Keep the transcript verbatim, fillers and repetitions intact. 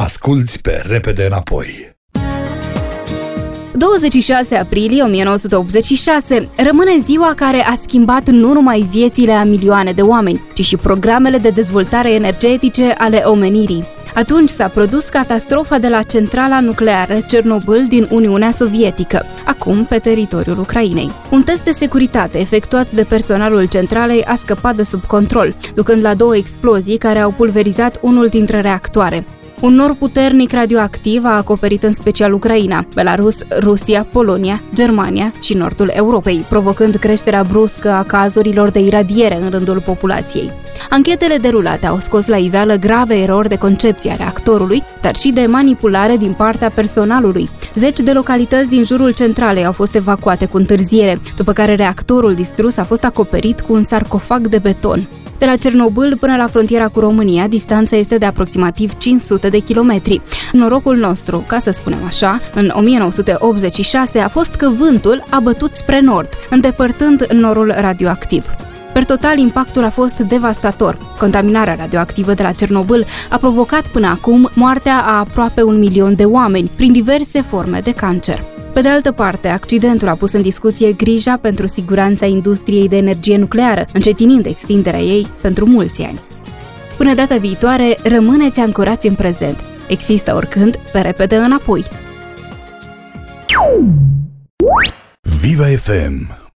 Asculți pe Repede Înapoi. douăzeci și șase aprilie o mie nouă sute optzeci și șase rămâne ziua care a schimbat nu numai viețile a milioane de oameni, ci și programele de dezvoltare energetice ale omenirii. Atunci s-a produs catastrofa de la centrala nucleară Cernobâl din Uniunea Sovietică, acum pe teritoriul Ucrainei. Un test de securitate efectuat de personalul centralei a scăpat de sub control, ducând la două explozii care au pulverizat unul dintre reactoare. Un nor puternic radioactiv a acoperit în special Ucraina, Belarus, Rusia, Polonia, Germania și nordul Europei, provocând creșterea bruscă a cazurilor de iradiere în rândul populației. Anchetele derulate au scos la iveală grave erori de concepție a reactorului, dar și de manipulare din partea personalului. Zeci de localități din jurul centralei au fost evacuate cu întârziere, după care reactorul distrus a fost acoperit cu un sarcofag de beton. De la Cernobâl până la frontiera cu România, distanța este de aproximativ cinci sute de kilometri. Norocul nostru, ca să spunem așa, în o mie nouă sute optzeci și șase a fost că vântul a bătut spre nord, îndepărtând norul radioactiv. Per total, impactul a fost devastator. Contaminarea radioactivă de la Cernobâl a provocat până acum moartea a aproape un milion de oameni, prin diverse forme de cancer. Pe de altă parte, accidentul a pus în discuție grija pentru siguranța industriei de energie nucleară, încetinind extinderea ei pentru mulți ani. Până data viitoare, rămâneți ancorați în prezent. Există oricând pe Repede Înapoi. Viva F M.